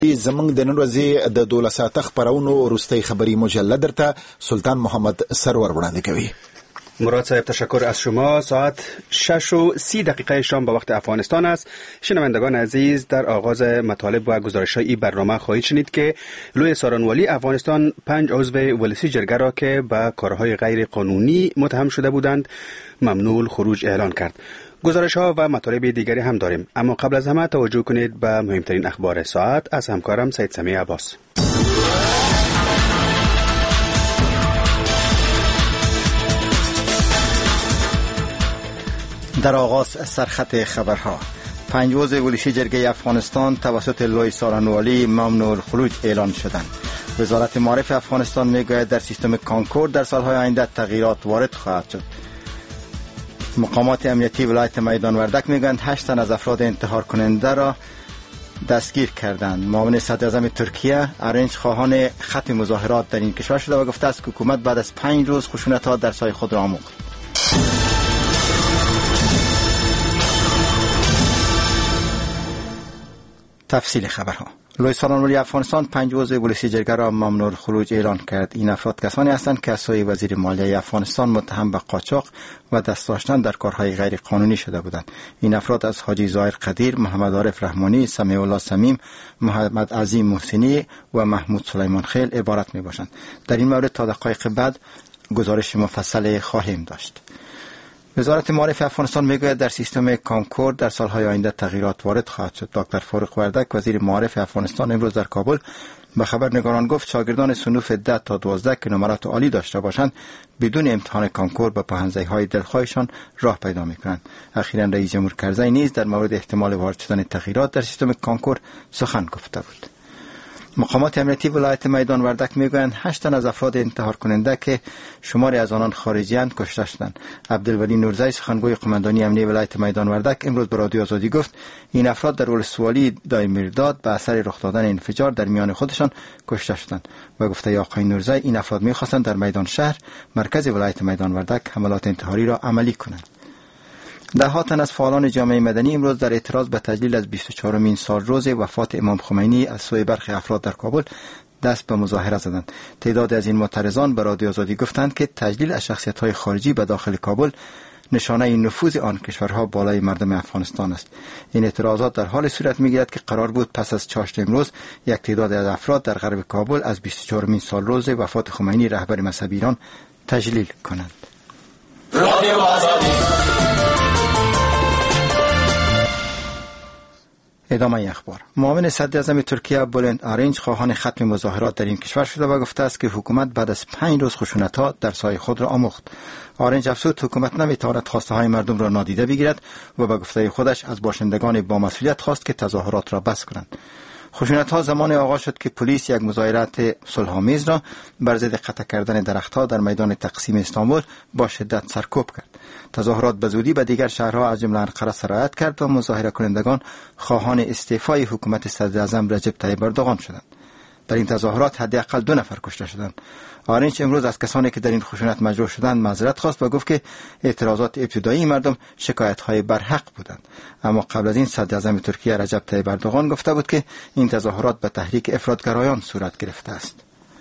زمونږ د نن ورځې د 12 ساعته خبرونو وروستۍ خبری مجله درته سلطان محمد سرور وړاندې کوي. مراد صاحب تشکر از شما. ساعت 6:30 شام به وقت افغانستان است. شنوندگان عزیز، در آغاز مطالب و گزارش‌های این برنامه خواهید شنید که لوی سارانوالی افغانستان 5 عضو ولسی جرگه را که به کارهای غیر قانونی متهم شده بودند ممنوع خروج اعلان کرد. گزارش‌ها و مطالب دیگری هم داریم، اما قبل از همه توجه کنید به مهمترین اخبار ساعت از همکارم سید سمیع عباس. در آغاز سرخط خبرها: 5 عضو ولسی جرگه افغانستان توسط لوی سارانوالی ممنوع الخروج اعلان شدند. وزارت معارف افغانستان میگوید در سیستم کانکورد در سالهای آینده تغییرات وارد خواهد شد. مقامات امنیتی ولایت میدان وردک میگویند 8 تن از افراد انتحار کننده را دستگیر کردند. معاون صدر اعظم ترکیه ارنج خواهان ختم مظاهرات در این کشور شده و گفته است که حکومت بعد از 5 روز خشونت‌ها در سایه خود را آموخت. تفصیل خبرها: لوی سارانوالی افغانستان 5 عضو ولسی جرگه را ممنوع الخروج اعلان کرد. این افراد کسانی هستند که از سوی وزیر مالیه افغانستان متهم به قاچاق و دست داشتن در کارهای غیر قانونی شده بودند. این افراد از حاجی ظاهر قدیر، محمد عارف رحمانی، سمیع الله سمیم، محمد عظیم محسنی و محمود سلیمان خیل عبارت می باشند. در این مورد تا دقایق بعد گزارش مفصل خواهیم داشت. وزارت معارف افغانستان میگوید در سیستم کانکورد در سالهای آینده تغییرات وارد خواهد شد. دکتر فاروق وردک وزیر معارف افغانستان امروز در کابل به خبرنگاران گفت شاگردان صنوف 10 تا 12 که نمرات عالی داشته باشند بدون امتحان کانکورد به پهن‌زی‌های دلخواهشان راه پیدا می‌کنند. اخیراً رئیس جمهور کرزی نیز در مورد احتمال وارد شدن تغییرات در سیستم کانکورد سخن گفته بود. مقامات امنیتی ولایت میدان وردک میگویند 8 تن از افراد انتحار کننده که شماری از آنان خارجی‌اند کشته شدند. عبدالولی نورزی سخنگوی قماندانی امنیتی ولایت میدان وردک امروز به رادیو آزادی گفت این افراد در ولسوالی دایمیرداد به اثر رخ دادن انفجار در میان خودشان کشته شدند و گفته آقای نورزی این افراد می‌خواستند در میدان شهر مرکز ولایت میدان وردک حملات انتحاری را عملی کنند. 10 تن از فعالان جامعه مدنی امروز در اعتراض به تجلیل از 24مین سالروز وفات امام خمینی از سوی برخی افراد در کابل دست به مظاهره زدند. تعداد از این معترضان به رادیو آزادی گفتند که تجلیل از شخصیت‌های خارجی به داخل کابل نشانه نفوذ آن کشورها بالای مردم افغانستان است. این اعتراضات در حال صورت می‌گیرد که قرار بود پس از چاشت امروز یک تعداد از افراد در غرب کابل از 24مین سالروز وفات خمینی رهبر مذهبی ایران تجلیل کنند. رادیو آزادی. ادامه اخبار: معاون صدر اعظم ترکیه بولند ارنج خواهان ختم مظاهرات در این کشور شده و گفته است که حکومت بعد از 5 روز خشونت‌ها در سایه خود را آموخت. ارنج افزود حکومت نمی‌تواند خواسته‌های مردم را نادیده بگیرد و به گفته خودش از باشندگان با مسئولیت خواست که تظاهرات را بس کنند. خشونت‌ها زمان آغاز شد که پلیس یک مظاهرات صلح‌آمیز را بر ضد قطع کردن درخت‌ها در میدان تقسیم استانبول با شدت سرکوب کرد. تظاهرات به زودی به دیگر شهرها از جمله انقره سرایت کرد و مظاهره کنندگان خواهان استعفای حکومت صدر اعظم رجب طیب اردوغان شدند. در این تظاهرات حداقل 2 نفر کشته شدند. آرنج امروز از کسانی که در این خشونت مجروح شدند معذرت خواست و گفت که اعتراضات ابتدایی مردم شکایت‌های برحق بودند. اما قبل از این صدر اعظم ترکیه رجب طیب اردوغان گفته بود که این تظاهرات به تحریک افراطگرایان صورت گرفته است.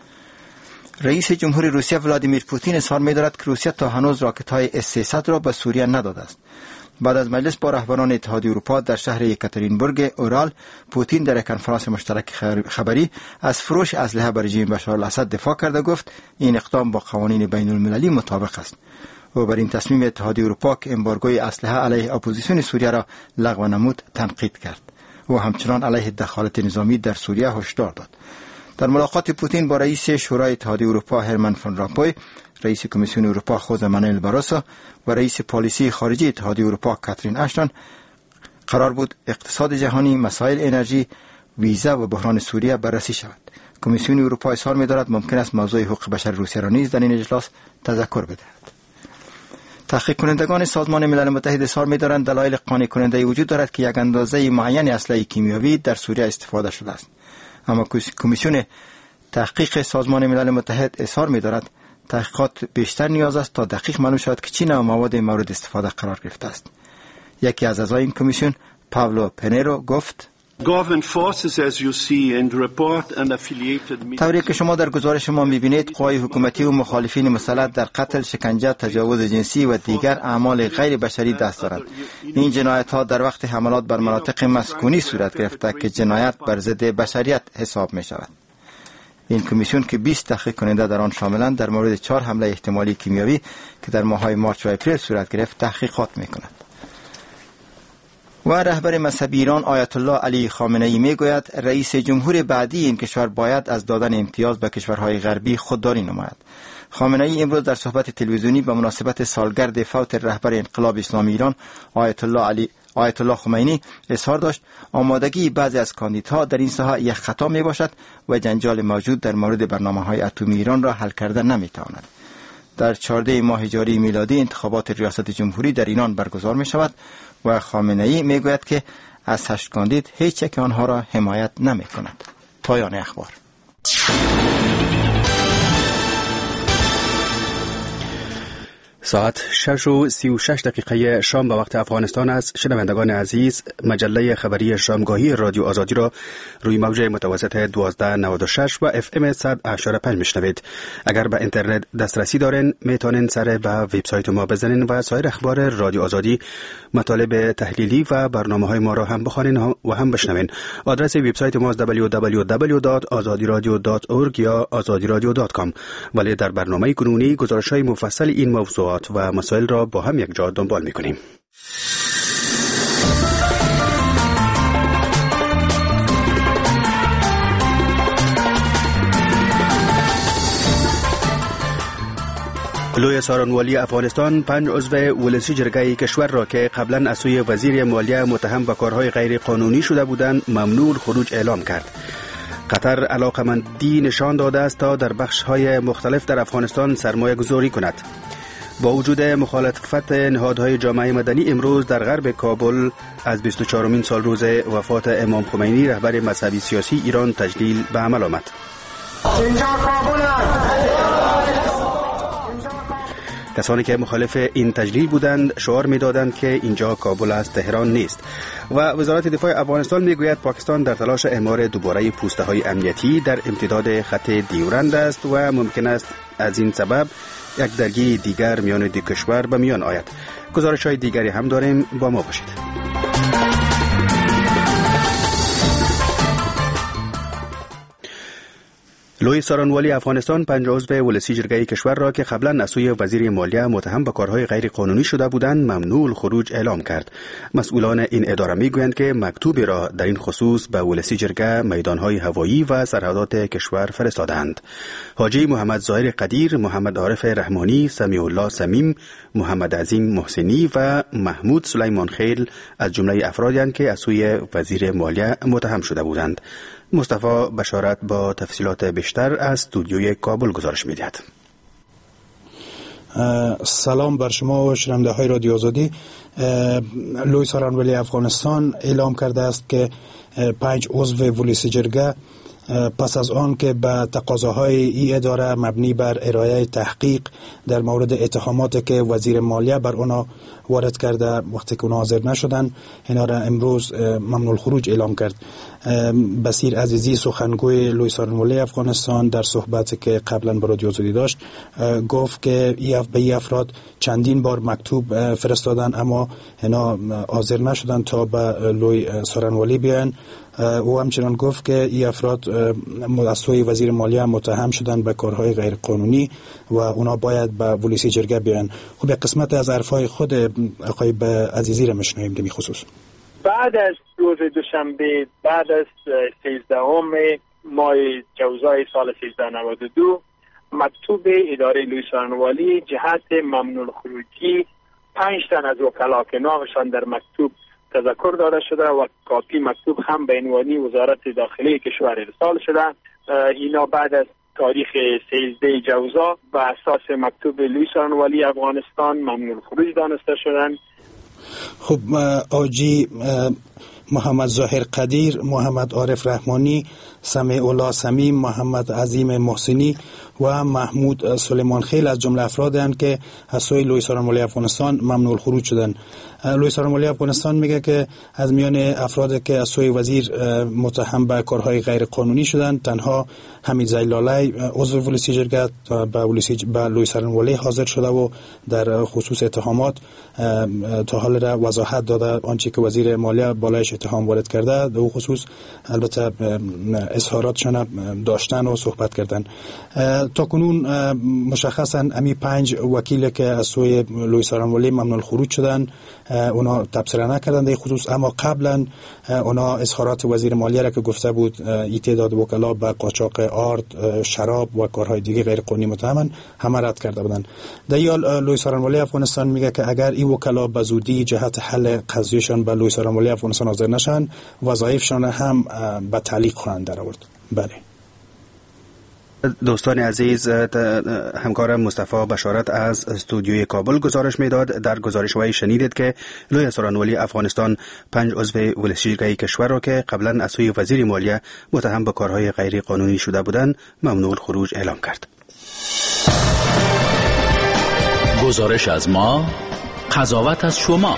رئیس جمهور روسیه ولادیمیر پوتین اظهار می‌دارد که روسیه تا هنوز راکت‌های اس-300 را به سوریه نداده است. بعد از مجلس با رهبران اتحادیه اروپا در شهر یکاترینبورگ اورال، پوتین در یک کنفرانس مشترک خبری از فروش اسلحه بر رژیم بشار الاسد دفاع کرد و گفت این اقدام با قوانین بین‌المللی مطابق است. او بر این تصمیم اتحادیه اروپا که امبارگوی اسلحه علیه اپوزیسیون سوریه را لغو نمود تنقید کرد. او همچنان علیه دخالت نظامی در سوریه هشدار داد. در ملاقات پوتین با رئیس شورای اتحادیه اروپا هرمن فان رامپوی، رئیس کمیسیون اروپا خوزه مانوئل باروسو و رئیس پالیسی خارجی اتحادیه اروپا کاترین اشتون قرار بود اقتصاد جهانی، مسائل انرژی، ویزا و بحران سوریه بررسی شود. کمیسیون اروپا اظهار می‌دارد ممکن است موضوع حقوق بشر روسیه را نیز در این اجلاس تذکر بدهد. تحقیق کنندگان سازمان ملل متحد اظهار می‌دارند دلایل قانع کننده وجود دارد که یک اندازه معین اسلحه کیمیایی در سوریه استفاده شده است. اما کمیسیون تحقیق سازمان ملل متحد اظهار می‌دارد تحقیقات بیشتر نیاز است تا دقیق معلوم شود که چه نوع مواد مورد استفاده قرار گرفته است. یکی از اعضای این کمیسیون، پاولو پنیرو، گفت طوری که شما در گزارش ما می‌بینید، قوای حکومتی و مخالفین مسلط در قتل، شکنجه، تجاوز جنسی و دیگر اعمال غیر بشری دست دارند. این جنایت‌ها در وقت حملات بر مناطق مسکونی صورت گرفته که جنایت بر ضد بشریت حساب می‌شود. این کمیسیون که 20 تحقیق کننده در آن شاملند، در مورد 4 حمله احتمالی کیمیایی که در ماه‌های مارچ و اپریل صورت گرفت تحقیقات می‌کند. و رهبر مذهبی ایران آیت الله علی خامنه‌ای میگوید رئیس جمهور بعدی این کشور باید از دادن امتیاز به کشورهای غربی خودداری نماید. خامنه‌ای امروز در صحبت تلویزیونی به مناسبت سالگرد فوت رهبر انقلاب اسلامی ایران آیت الله خمینی اظهار داشت آمادگی بعضی از کاندیدها در این ساحه یک خطا می باشد و جنجال موجود در مورد برنامه‌های اتمی ایران را حل کردن نمی‌تواند. در 14 ماه جاری میلادی انتخابات ریاست جمهوری در ایران برگزار می شود و خامنه‌ای می گوید که از 8 کاندید هیچ یک آنها را حمایت نمی کند. پایان اخبار. ساعت 6:36 شام به وقت افغانستان است. شنوندگان عزیز، مجله خبری شامگاهی رادیو آزادی را روی موج متوسط 1296 و FM 100.5 میشنوید. اگر به اینترنت دسترسی دارین میتونین سر به وبسایت ما بزنین و سایر اخبار رادیو آزادی، مطالب تحلیلی و برنامه‌های ما را هم بخوانین و هم بشنوین. آدرس وبسایت ما www.azadiradio.org یا azadiradio.com. ولی در برنامه کنونی گزارش‌های مفصل این موضوعات و مسائل را با هم یک جا دنبال می‌کنیم. لوی سارنوالی افغانستان 5 عضو ولسی جرگه کشور را که قبلا از سوی وزیر مالیه متهم به کارهای غیر قانونی شده بودند ممنوع خروج اعلام کرد. قطر علاقمندی نشان داده است تا در بخش‌های مختلف در افغانستان سرمایه گذاری کند. با وجود مخالفت نهادهای جامعه مدنی امروز در غرب کابل از 24مین سال روز وفات امام خمینی رهبر مذهبی سیاسی ایران تجلیل به عمل آمد. اینجا کابل است. کسانی که مخالف این تجلیل بودند شعار می‌دادند که اینجا کابل است، تهران نیست. و وزارت دفاع افغانستان میگوید پاکستان در تلاش اعمار دوباره پوسته‌های امنیتی در امتداد خط دیورند است و ممکن است از این سبب یک درگیری دیگر میان دو کشور به میان آید. گزارش‌های دیگری هم داریم، با ما باشید. لوی سارنوالی افغانستان 5 عضو ولسی جرگه کشور را که قبلا از سوی وزیر مالیه متهم به کارهای غیر قانونی شده بودند ممنوع خروج اعلام کرد. مسئولان این اداره میگویند که مکتوبی را در این خصوص به ولسی جرگه، میدانهای هوایی و سرحدات کشور فرستادند. حاجی محمد ظاهر قدیر، محمد عارف رحمانی، سمیع الله سمیم، محمد عظیم محسنی و محمود سلیمان خیل از جمله افرادی که از سوی وزیر مالیه متهم شده بودند. مصطفی بشارت با تفصیلات بیشتر از استودیوی کابل گزارش می‌دهد. سلام بر شما و شنونده های رادیو آزادی. لوی سارنوالی افغانستان اعلام کرده است که 5 عضو ولسی جرگه پس از آن که به تقاضاهای این اداره مبنی بر ارائه تحقیق در مورد اتهاماتی که وزیر مالیه بر اونا وارد کرده وقتی که اونا حاضر نشدن، اینا را امروز ممنوع الخروج اعلام کرد. بصیر عزیزی سخنگوی لوی سارنوالی افغانستان در صحبتی که قبلا با رادیو آزادی داشت گفت که به این افراد چندین بار مکتوب فرستادن اما اینا حاضر نشدن تا به لوی سارنوالی بیان. او همچنان گفت که این افراد از سوی وزیر مالیه متهم شدن به کارهای غیر قانونی و اونا باید به ولسی جرگه بیان. خب یک قسمت از حرفای خود آقای عزیزی را میشنویم در این خصوص. بعد از روز دوشنبه، بعد از 13 ماه جوزای سال 1392 مکتوب اداره لوی سارنوالی جهت ممنوع خروجی 5 تن از وکلا که نامشان در مکتوب تذکر داده شده و کاپی مکتوب هم به عنوان وزارت داخلی کشور ارسال شده. اینا بعد از تاریخ 13 جوزا به اساس مکتوب لوی سارنوالی افغانستان ممنوع خروج دانسته شدند. خب آجی محمد ظاهر قدیر، محمد عارف رحمانی، سمیع الله سمیم، محمد عظیم محسنی و محمود سلیمان خیل از جمله افرادند که از سوی لوی سارنوالی افغانستان ممنوع الخروج شدند. لوی سارنوالی افغانستان میگه که از میان افرادی که از سوی وزیر متهم به کارهای غیر قانونی شدن تنها حمید زیلالی عضو ولسی جرگه به لوی سارنوالی حاضر شده و در خصوص اتهامات تا حال را وضاحت داده. آنچه که وزیر مالیه بالایش اتهام وارد کرده در خصوص البته اظهاراتشان داشتن و صحبت کردن. تا کنون مشخصا امی 5 وکیل که از سوی لوی سارنوالی ممنوع الخروج شدن اونا تبصره نکردن در خصوص، اما قبلا اونا اظهارات وزیر مالیه را که گفته بود تعداد وکلا به قاچاق آرد، شراب و کارهای دیگه غیر قانونی متهمن همه رد کرده بودن. در حال لوی سارنوالی افغانستان میگه که اگر این وکلا به زودی جهت حل قضیهشان به لوی سارنوالی افغانستان حاضر نشن وظایفشان هم به تعلیق خواهند درآورد. بله دوستان عزیز، همکارم مصطفی بشارت از استودیوی کابل گزارش میداد. در گزارش وی شنیدید که لوی سارنوالی افغانستان 5 عضو ولسی جرگه کشور را که قبلا از سوی وزیر مالیه متهم به کارهای غیر قانونی شده بودند ممنوع الخروج اعلام کرد. گزارش از ما، قضاوت از شما.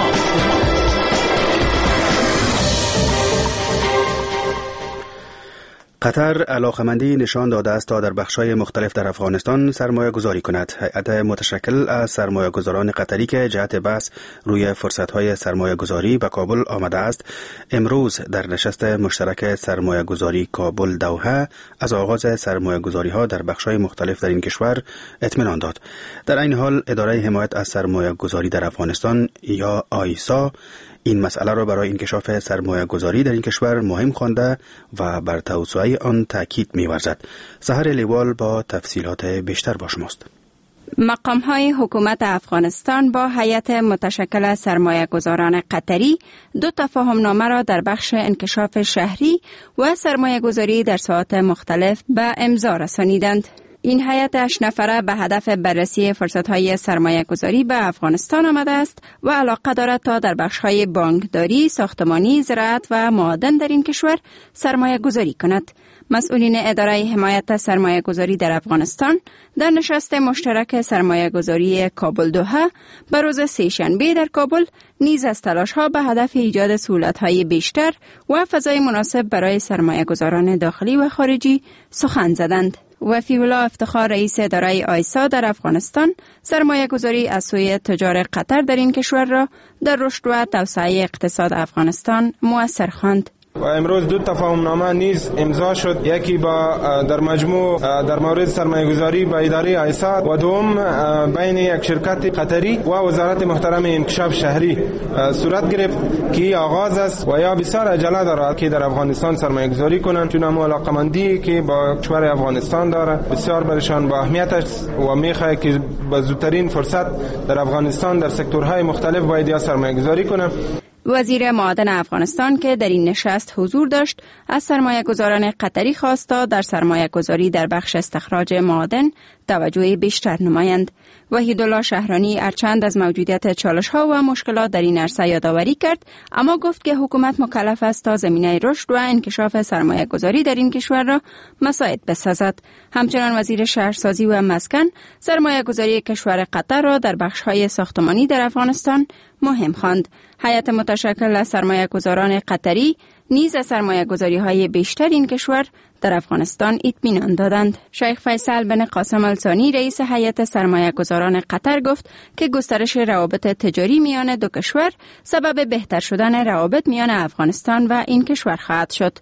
قطر علاقمندی نشان داده است تا در بخش‌های مختلف در افغانستان سرمایه گذاری کند. هیئت متشکل از سرمایه گذاران قطری که جهت بحث روی فرصت‌های سرمایه گذاری به کابل آمده است، امروز در نشست مشترک سرمایه گذاری کابل دوحه از آغاز سرمایه گذاری ها در بخش‌های مختلف در این کشور اطمینان داد. در این حال اداره حمایت از سرمایه گذاری در افغانستان یا آیسا این مسئله را برای انکشاف سرمایه گذاری در این کشور مهم خوانده و بر توسعه آن تاکید می‌ورزد. سحر لیوال با تفصیلات بیشتر با شماست. مقام‌های حکومت افغانستان با هیئت متشکل از سرمایه گذاران قطری 2 تفاهمنامه را در بخش انکشاف شهری و سرمایه گذاری در ساحات مختلف به امضا رسانیدند. این هیئت 8 نفره به هدف بررسی فرصت‌های سرمایه‌گذاری به افغانستان آمده است و علاقه دارد تا در بخش‌های بانکداری، ساختمانی، زراعت و معادن در این کشور سرمایه‌گذاری کند. مسئولین اداره حمایت سرمایه‌گذاری در افغانستان در نشست مشترک سرمایه‌گذاری کابل دوحه به روز سه‌شنبه در کابل نیز از تلاش‌ها به هدف ایجاد سهولت‌های بیشتر و فضای مناسب برای سرمایه‌گذاران داخلی و خارجی سخن زدند. وفی الله افتخار رئیس اداره آیسا در افغانستان سرمایه گذاری از سوی تجار قطر در این کشور را در رشد و توسعه اقتصاد افغانستان مؤثر خواند. و امروز 2 تفاهمنامه نیز امضا شد، یکی با در مجموع در مورد سرمایه‌گذاری با اداره آیسا و دوم بین یک شرکت قطری و وزارت محترم انکشاف شهری صورت گرفت که آغاز است و یا بسیار عجله دارد که در افغانستان سرمایه‌گذاری کنند، چون هم علاقمندی که با کشور افغانستان داره بسیار برشان با اهمیت است و میخواد که با زودترین فرصت در افغانستان در سکتورهای مختلف باید سرمایه‌گذاری کنند. وزیر معادن افغانستان که در این نشست حضور داشت از سرمایه گذاران قطری خواست تا در سرمایه گذاری در بخش استخراج معادن توجه بیشتر نمایند. وحیدالله شهرانی ارچند از موجودیت چالش‌ها و مشکلات در این عرصه یادآوری کرد، اما گفت که حکومت مکلف است تا زمینه رشد و انکشاف سرمایه گذاری در این کشور را مساعد بسازد. همچنان وزیر شهرسازی و مسکن سرمایه گذاری کشور قطر را در بخش‌های ساختمانی در افغانستان مهم خواند. هیئت متشکل از سرمایه گذاران قطری نیز از سرمایه گذاری های بیشتر این کشور در افغانستان اطمینان دادند. شیخ فیصل بن قاسم الثانی رئیس هیئت سرمایه گذاران قطر گفت که گسترش روابط تجاری میان دو کشور سبب بهتر شدن روابط میان افغانستان و این کشور خواهد شد.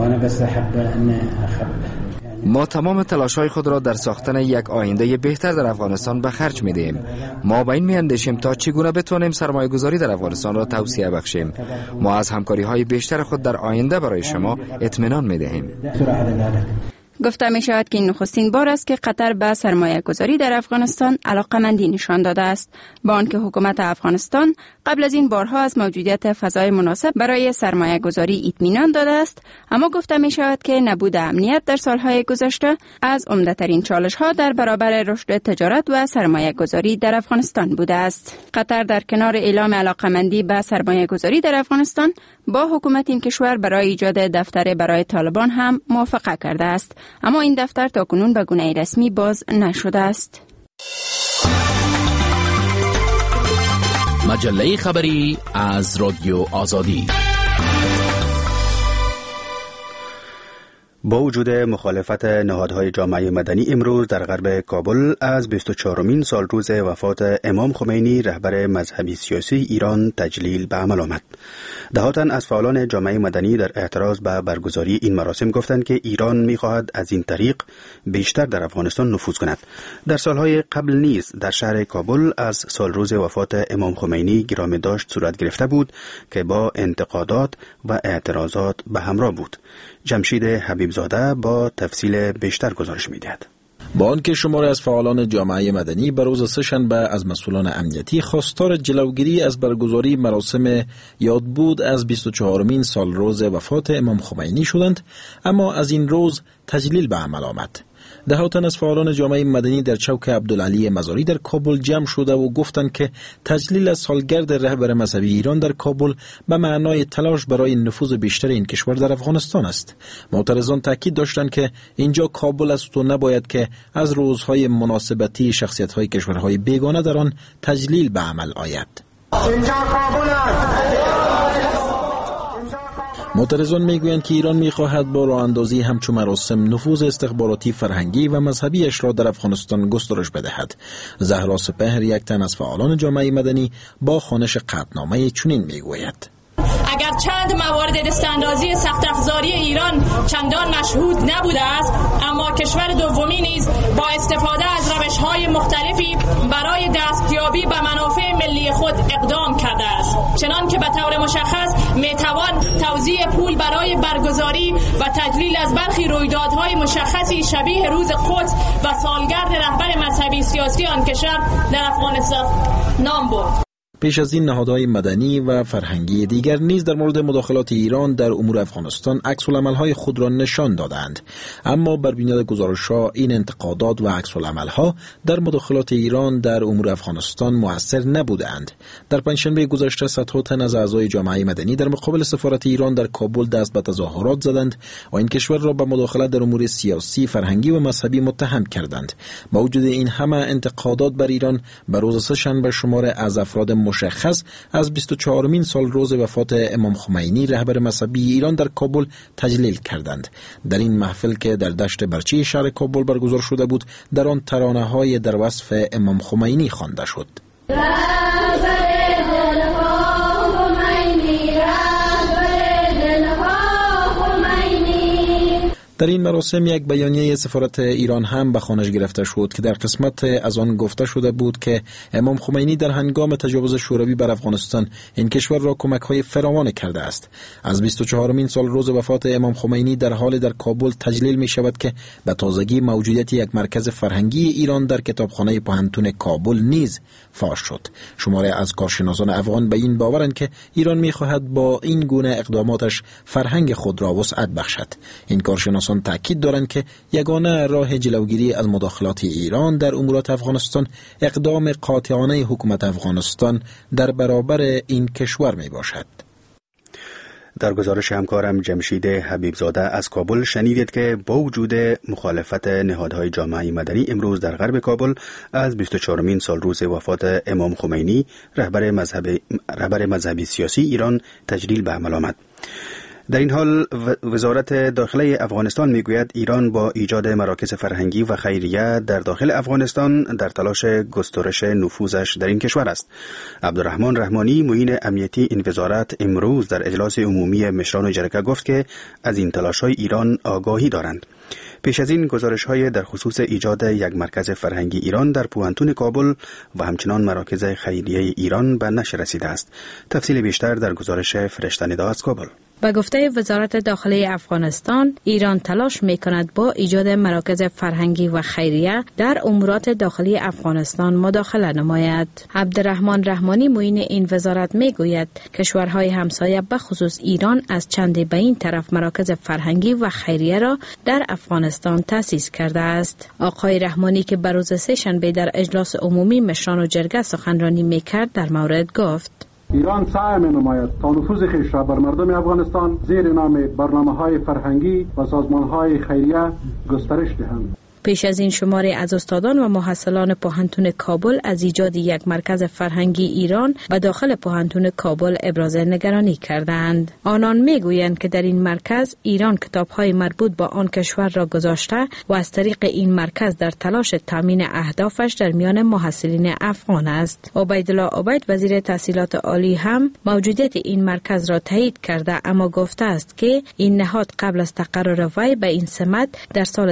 ما تمام تلاش‌های خود را در ساختن یک آینده بهتر در افغانستان به خرج می‌دهیم. ما به این می‌اندیشیم تا چگونه بتوانیم سرمایه‌گذاری در افغانستان را توسعه بخشیم. ما از همکاری‌های بیشتر خود در آینده برای شما اطمینان می‌دهیم. گفته می شود که این نخستین بار است که قطر به سرمایه گذاری در افغانستان علاقمندی نشان داده است، با آنکه حکومت افغانستان قبل از این بارها از موجودیت فضای مناسب برای سرمایه گذاری اطمینان داده است، اما گفته می شود که نبود امنیت در سالهای گذشته از عمده‌ترین چالش‌ها در برابر رشد تجارت و سرمایه گذاری در افغانستان بوده است. قطر در کنار اعلام علاقمندی به سرمایه گذاری در افغانستان با حکومت این کشور برای ایجاد دفتر برای طالبان هم موافقه کرده است، اما این دفتر تاکنون به گونه رسمی باز نشده است. مجله خبری از رادیو آزادی. با وجود مخالفت نهادهای جامعه مدنی امروز در غرب کابل از 24مین سالروز وفات امام خمینی رهبر مذهبی سیاسی ایران تجلیل به عمل آمد. دهها تن از فعالان جامعه مدنی در اعتراض به برگزاری این مراسم گفتند که ایران می‌خواهد از این طریق بیشتر در افغانستان نفوذ کند. در سالهای قبل نیز در شهر کابل از سالروز وفات امام خمینی گرامه‌داشت صورت گرفته بود که با انتقادات و اعتراضات به همراه بود. جمشید حبیبزاده با تفصیل بیشتر گزارش می‌دهد. با آنکه شماری از فعالان جامعه مدنی به روز سه‌شنبه از مسئولان امنیتی خواستار جلوگیری از برگزاری مراسم یادبود از 24مین سالروز وفات امام خمینی شدند، اما از این روز تجلیل به عمل آمد. دهها تن از فعالان جامعه مدنی در چوک عبدالعلی مزاری در کابل جمع شده و گفتند که تجلیل از سالگرد رهبر مذهبی ایران در کابل به معنای تلاش برای نفوذ بیشتر این کشور در افغانستان است. معترضان تاکید داشتند که اینجا کابل است و نباید که از روزهای مناسبتی شخصیت‌های کشورهای بیگانه در آن تجلیل به عمل آید. اینجا کابل است. معترضان میگویند که ایران میخواهد با راه اندازی همچون مراسم نفوذ استخباراتی، فرهنگی و مذهبیش را در افغانستان گسترش بدهد. زهرا سپهر، یک تن از فعالان جامعه مدنی، با خوانش قطعنامه چنین میگوید: اگر چند موارد دستاندازی سخت افزاری ایران چندان مشهود نبوده است، اما کشور دومی نیز با استفاده از روش‌های مختلفی برای دستیابی به منافع ملی خود اقدام کرده است. چنان که به طور مشخص میتوان توزیع پول برای برگزاری و تجلیل از برخی رویدادهای مشخصی شبیه روز قدس و سالگرد رهبر مذهبی سیاسی آن کشور در افغانستان نام برد. پیش از این نهادهای مدنی و فرهنگی دیگر نیز در مورد مداخلات ایران در امور افغانستان عکس‌العمل‌های خود را نشان دادند، اما بر بنیاد گزارش‌ها این انتقادات و عکس‌العمل‌ها در مداخلات ایران در امور افغانستان مؤثر نبودند. در پنجشنبه گذشته صدها تن از اعضای جامعه مدنی در مقابل سفارت ایران در کابل دست به تظاهرات زدند و این کشور را به مداخلت در امور سیاسی، فرهنگی و مذهبی متهم کردند. با وجود این همه انتقادات بر ایران، به روز سه‌شنبه شمار از افراد مشخص از 24مین سالروز وفات امام خمینی رهبر مذهبی ایران در کابل تجلیل کردند. در این محفل که در دشت برچی شهر کابل برگزار شده بود، در آن ترانه‌های در وصف امام خمینی خوانده شد. در این مراسم یک بیانیه سفارت ایران هم به خوانش گرفته شد که در قسمت از آن گفته شده بود که امام خمینی در هنگام تجاوز شوروی بر افغانستان این کشور را کمک‌های فراوان کرده است. از 24مین سالروز وفات امام خمینی در حال در کابل تجلیل می شود که به تازگی موجودیت یک مرکز فرهنگی ایران در کتابخانه پهنتون کابل نیز فاش شد. شماری از کارشناسان افغان به این باورند که ایران می خواهد با این گونه اقداماتش فرهنگ خود را وسعت بخشد. این کارشناسان تاکید دارند که یگانه راه جلوگیری از مداخلات ایران در امورات افغانستان اقدام قاطعانه حکومت افغانستان در برابر این کشور می باشد. در گزارش همکارم جمشید حبیبزاده از کابل شنیدید که با وجود مخالفت نهادهای جامعه مدنی امروز در غرب کابل از 24مین سالروز وفات امام خمینی رهبر مذهبی سیاسی ایران تجلیل به عمل آمد. در این حال وزارت داخله افغانستان میگوید ایران با ایجاد مراکز فرهنگی و خیریه در داخل افغانستان در تلاش گسترش نفوذش در این کشور است. عبدالرحمن رحمانی معین امنیتی این وزارت امروز در اجلاس عمومی مشران جرگه گفت که از این تلاش‌های ایران آگاهی دارند. پیش از این گزارش‌های در خصوص ایجاد یک مرکز فرهنگی ایران در پوهنتون کابل و همچنان مراکز خیریه ایران به نشر رسیده است. تفصیل بیشتر در گزارش فرشته ندا از کابل. به گفته وزارت داخله افغانستان، ایران تلاش می‌کند با ایجاد مراکز فرهنگی و خیریه در امورات داخلی افغانستان مداخله نماید. عبدالرحمن رحمانی معین این وزارت میگوید کشورهای همسایه به خصوص ایران از چند به این طرف مراکز فرهنگی و خیریه را در افغانستان تأسیس کرده است. آقای رحمانی که به روز سه‌شنبه در اجلاس عمومی مشران و جرگه سخنرانی میکرد در مورد گفت: ایران سعی می‌نماید تا نفوذ خویش را بر مردم افغانستان زیر نام برنامه‌های فرهنگی و سازمان‌های خیریه گسترش دهند. پیش از این شماری از استادان و محصلان پوهنتون کابل از ایجاد یک مرکز فرهنگی ایران به داخل پوهنتون کابل ابراز نگرانی کردند. آنان میگویند که در این مرکز ایران کتاب‌های مربوط با آن کشور را گذاشته و از طریق این مرکز در تلاش تامین اهدافش در میان محصلین افغان است. عبیدالله عبید وزیر تحصیلات عالی هم موجودیت این مرکز را تایید کرده، اما گفته است که این نهاد قبل از تقرر وی به این سمت در سال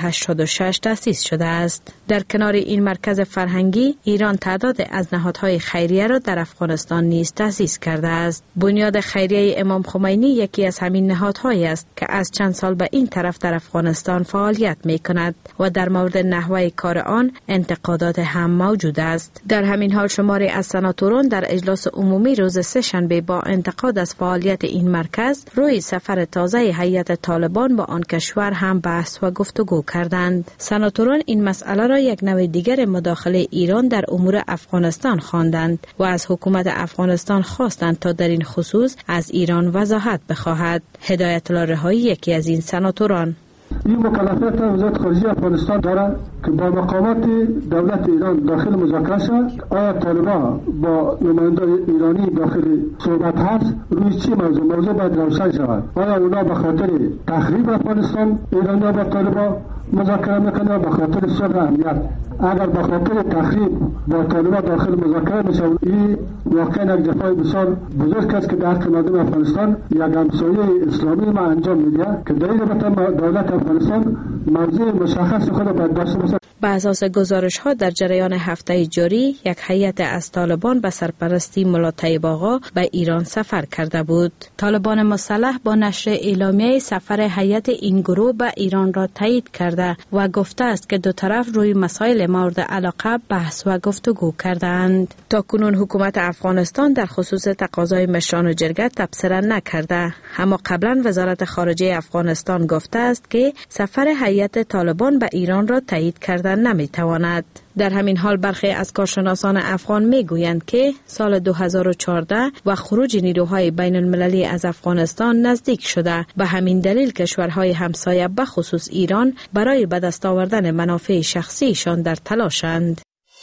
1386 تأسیس شده است. در کنار این مرکز فرهنگی ایران تعداد از نهادهای خیریه را در افغانستان نیز تأسیس کرده است. بنیاد خیریه امام خمینی یکی از همین نهادهایی است که از چند سال به این طرف در افغانستان فعالیت می‌کند و در مورد نحوه کار آن انتقادات هم موجود است. در همین حال شماری از سناتوران در اجلاس عمومی روز سه‌شنبه با انتقاد از فعالیت این مرکز روی سفر تازه هیئت طالبان با آن کشور هم بحث و گفتگو کردند. سناتوران این مسئله را یک نوع دیگر مداخله ایران در امور افغانستان خواندند و از حکومت افغانستان خواستند تا در این خصوص از ایران وضاحت بخواهد. هدایت الله رهایی یکی از این سناتوران: این مکلفیت وزارت خارجه افغانستان داره که با مقامات دولت ایران داخل مذاکره شد. آیا طالبان با نمایندگان ایرانی داخل صحبت هست؟ روی چی موضوع باید روشن شود. آیا اونا به خاطر تخریب افغانستان ایرانی با طالبان مذاکره میکنه به خاطر صلح امنیت؟ اگر به خاطر تخریب با طالبان داخل مذاکره میشه، این واقعا یک جفای بسیار بزرگ است که در حق مردم افغانستان یک همسایه اسلامی ما انجام میده که در این رابطه دولت افغانستان موضوع مشخص خود باید داشته باشه. بر اساس گزارش‌ها در جریان هفته جاری یک هیئت از طالبان به سرپرستی ملا طیب آقا به ایران سفر کرده بود. طالبان مسلح با نشر اعلامیه سفر هیئت این گروه به ایران را تایید کرده و گفته است که دو طرف روی مسائل مورد علاقه بحث و گفتگو کردند. تاکنون حکومت افغانستان در خصوص تقاضای مشران و جرگه تبصره نکرده، اما قبلا وزارت خارجه افغانستان گفته است که سفر هیئت طالبان به ایران را تایید کردن نمیتواند. در همین حال برخی از کارشناسان افغان میگویند که سال 2014 و خروج نیروهای بین المللی از افغانستان نزدیک شده. به همین دلیل کشورهای همسایه به خصوص ایران برای به دست آوردن منافع شخصیشان در تلاشند.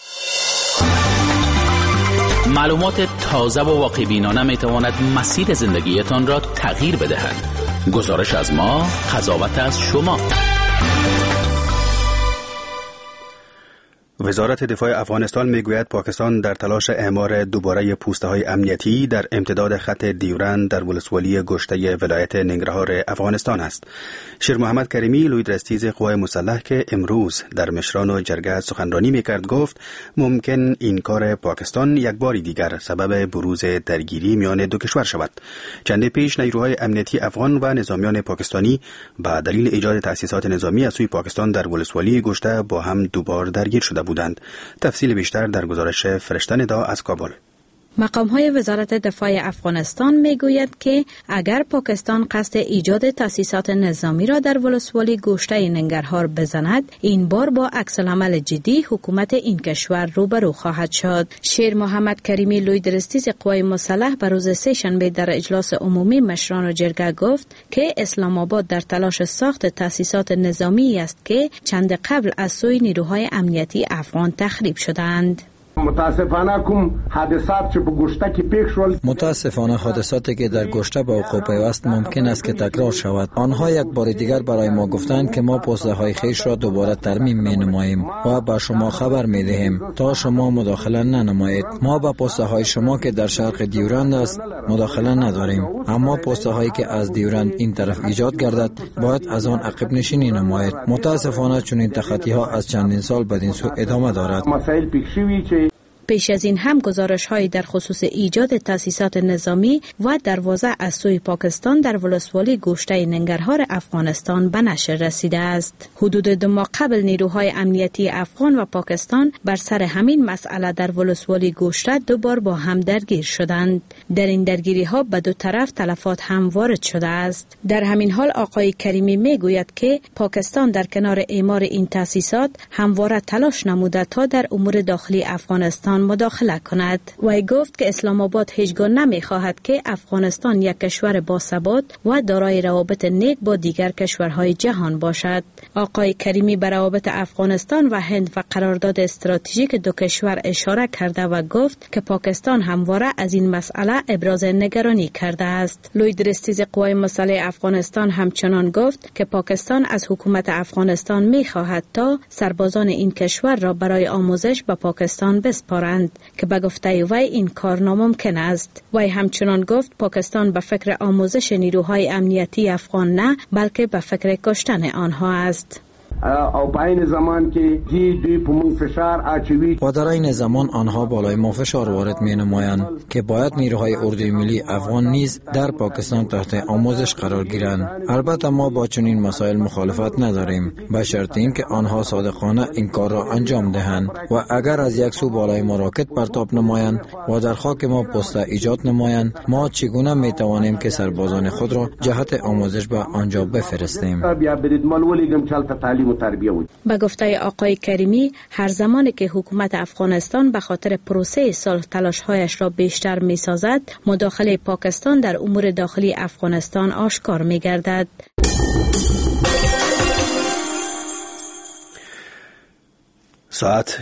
معلومات تازه و واقع‌بینانه میتواند مسیر زندگیتان را تغییر بدهد. گزارش از ما، قضاوت از شما. وزارت دفاع افغانستان میگوید پاکستان در تلاش اعمار دوباره پوسته‌های امنیتی در امتداد خط دیورند در ولسوالی گشته ولایت ننگرهار افغانستان است. شیر محمد کریمی لوی درستیز قوای مسلح که امروز در مشران و جرگه سخنرانی میکرد گفت ممکن این کار پاکستان یک بار دیگر سبب بروز درگیری میان دو کشور شود. چند پیش نیروهای امنیتی افغان و نظامیان پاکستانی به دلیل ایجاد تأسیسات نظامی از سوی پاکستان در ولسوالی گشته با هم دوبار درگیر شده بودند. تفصیل بیشتر در گزارش فرشته ندا از کابل. مقام‌های وزارت دفاع افغانستان میگوید که اگر پاکستان قصد ایجاد تأسیسات نظامی را در ولسوالی گوشته ننگرهار بزند، این بار با عکس‌العمل جدی حکومت این کشور روبرو خواهد شد. شیر محمد کریمی لوی درستیز قوای مسلح بر روز سه‌شنبه در اجلاس عمومی مشران و جرگه گفت که اسلام آباد در تلاش ساخت تأسیسات نظامی است که چند قبل از سوی نیروهای امنیتی افغان تخریب شدند. متاسفانه حادثاتی که در گشته به وقوع پیوست ممکن است که تکرار شود. آنها یک بار دیگر برای ما گفتند که ما پوسته های خیش را دوباره ترمیم می نماییم و به شما خبر می دهیم تا شما مداخله ننمایید. ما به پوسته های شما که در شرق دیورند است مداخله نداریم، اما پوسته هایی که از دیورند این طرف ایجاد گردد باید از آن عقب نشینی نمایید. متاسفانه چون این تخطی ها از چندین سال بدین سو ادامه دارد. پیش از این هم گزارش‌هایی در خصوص ایجاد تأسیسات نظامی و دروازه از سوی پاکستان در ولسوالی گوشته ننگرهار افغانستان به نشر رسیده است. حدود 2 ماه قبل نیروهای امنیتی افغان و پاکستان بر سر همین مسئله در ولسوالی گوشته 2 بار با هم درگیر شدند. در این درگیری‌ها به 2 طرف تلفات هم وارد شده است. در همین حال آقای کریمی میگوید که پاکستان در کنار اعمار این تأسیسات همواره تلاش نموده تا در امور داخلی افغانستان افغانستان مداخله کند. وی گفت که اسلام آباد هیچگاه نمی‌خواهد که افغانستان یک کشور باثبات و دارای روابط نیک با دیگر کشورهای جهان باشد. آقای کریمی به روابط افغانستان و هند و قرارداد استراتژیک دو کشور اشاره کرده و گفت که پاکستان همواره از این مسئله ابراز نگرانی کرده است. لوید درستیز قوای مسلح افغانستان همچنان گفت که پاکستان از حکومت افغانستان می‌خواهد تا سربازان این کشور را برای آموزش به پاکستان بسپارند که به گفته وی این کار ناممکن است. وی همچنان گفت پاکستان به فکر آموزش نیروهای امنیتی افغان نه بلکه به فکر کشتن آنها است. او په این زمان کې دوی په مون فشار اچوي و در این زمان آنها بالای ما فشار وارد می نمایند که باید نیروهای اردوی ملی افغان نیز در پاکستان تحت آموزش قرار گیرند. البته ما با چنین مسائل مخالفت نداریم به شرط اینکه آنها صادقانه این کار را انجام دهند و اگر از یک سو بالای ما راکت پرتاب نمایند و در خاک ما پست ایجاد نمایند، ما چگونه می توانیم که سربازان خود را جهت آموزش به آنجا بفرستیم؟ به گفته آقای کریمی، هر زمانی که حکومت افغانستان به خاطر پروسه صلح تلاش‌هایش را بیشتر می‌سازد، مداخله پاکستان در امور داخلی افغانستان آشکار می‌گردد. ساعت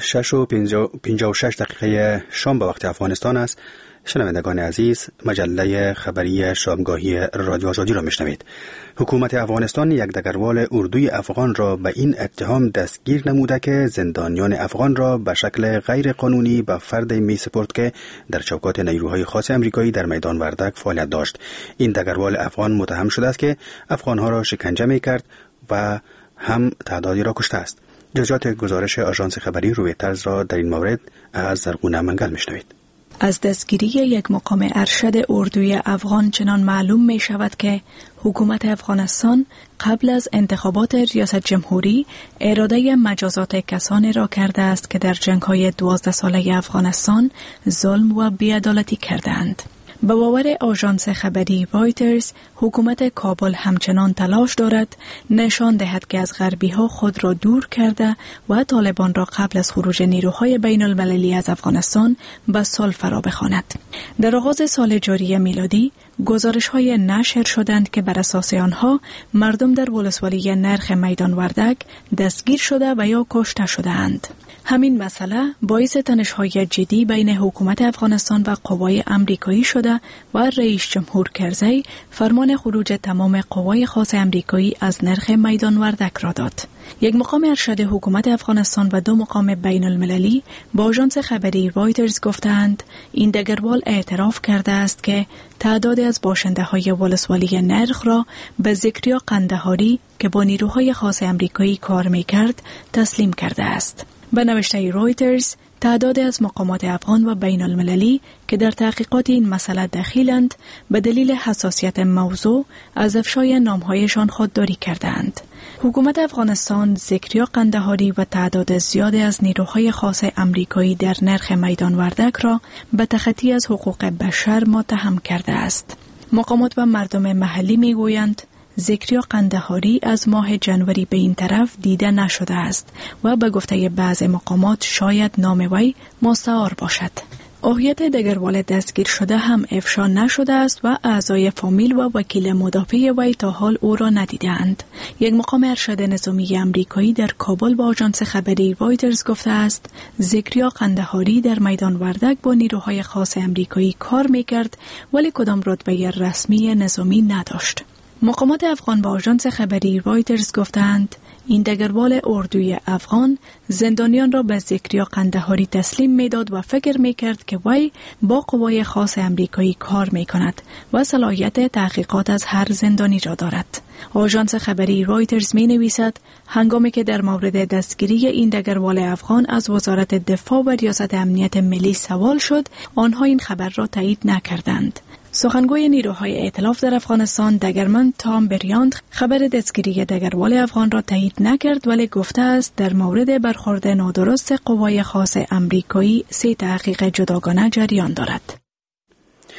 6:56 شام به وقت افغانستان است. شنوندگان عزیز، مجله خبری شامگاهی رادیو آزادی را میشنوید. حکومت افغانستان یک دگروال اردوی افغان را به این اتهام دستگیر نموده که زندانیان افغان را به شکل غیر قانونی به فرد می سپرد که در چوکات نیروهای خاص امریکایی در میدان وردک فعالیت داشت. این دگروال افغان متهم شده است که افغانها را شکنجه می کرد و هم تعدادی را کشته است. جزئیات گزارش آژانس خبری رویترز را در این مورد از زرغونه منگل میشنوید. از دستگیری یک مقام ارشد اردوی افغان چنان معلوم می شود که حکومت افغانستان قبل از انتخابات ریاست جمهوری اراده مجازات کسانی را کرده است که در جنگ‌های 12 ساله افغانستان ظلم و بی‌عدالتی کردند. به باور آژانس خبری رایترز، حکومت کابل همچنان تلاش دارد نشان دهد که از غربی‌ها خود را دور کرده و طالبان را قبل از خروج نیروهای بین المللی از افغانستان به صلح فرا بخواند. در آغاز سال جاری میلادی گزارش‌های نشر شدند که بر اساس آنها مردم در ولسوالی نرخ میدان وردک دستگیر شده و یا کشته شده‌اند. همین مسئله باعث تنش‌های جدی بین حکومت افغانستان و قوای امریکایی شده و رئیس جمهور کرزی فرمان خروج تمام قوای خاص امریکایی از نرخ میدان وردک را داد. یک مقام ارشد حکومت افغانستان و 2 مقام بین المللی با آژانس خبری رایترز گفتند این دگروال اعتراف کرده است که تعدادی از باشنده‌های ولسوالی نرخ را به ذکریا قندهاری که با نیروهای خاص امریکایی کار می‌کرد تسلیم کرده است. به نوشته رایترز، تعداد از مقامات افغان و بین المللی که در تحقیقات این مسئله دخیلند به دلیل حساسیت موضوع از افشای نامهایشان خودداری کردند. حکومت افغانستان ذکریا قندهاری و تعداد زیادی از نیروهای خاص امریکایی در نرخ میدان وردک را به تخطی از حقوق بشر متهم کرده است. مقامات و مردم محلی میگویند ذکریا قندهاری از ماه جنوری به این طرف دیده نشده است و به گفته بعض مقامات شاید نام وی مستعار باشد. هویت دگروال دستگیر شده هم افشا نشده است و اعضای فامیل و وکیل مدافع وی تا حال او را ندیدند. یک مقام ارشد نظامی امریکایی در کابل با آژانس خبری رایترز گفته است ذکریا قندهاری در میدان وردک با نیروهای خاص امریکایی کار میکرد ولی کدام رتبه رسمی نظامی نداشت. مقامات افغان با آژانس خبری رایترز گفتند این دگروال اردوی افغان زندانیان را به ذکریا قندهاری تسلیم میداد و فکر میکرد که وی با قوای خاص امریکایی کار میکند و صلاحیت تحقیقات از هر زندانی را دارد. آژانس خبری رایترز می نویسد هنگامی که در مورد دستگیری این دگروال افغان از وزارت دفاع و ریاست امنیت ملی سوال شد، آنها این خبر را تایید نکردند. سخنگوی نیروهای ائتلاف در افغانستان دگرمن تام بریاند خبر دستگیری دگروال افغان را تایید نکرد ولی گفته است در مورد برخورد نادرست قوای خاص امریکایی 3 تحقیق جداگانه جریان دارد.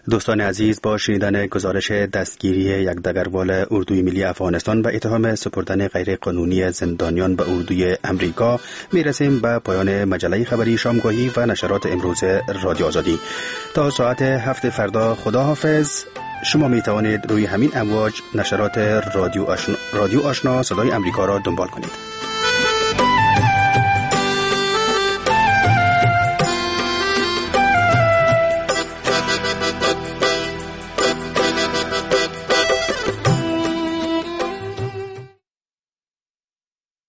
دوستان عزیز، با شنیدن گزارش دستگیری یک دگروال اردوی ملی افغانستان به اتهام سپردن غیر قانونی زندانیان به اردوی امریکا میرسیم به پایان مجله خبری شامگاهی و نشرات امروز رادیو آزادی. تا ساعت 7 فردا خداحافظ. شما می توانید روی همین امواج نشرات رادیو آشنا صدای امریکا را دنبال کنید.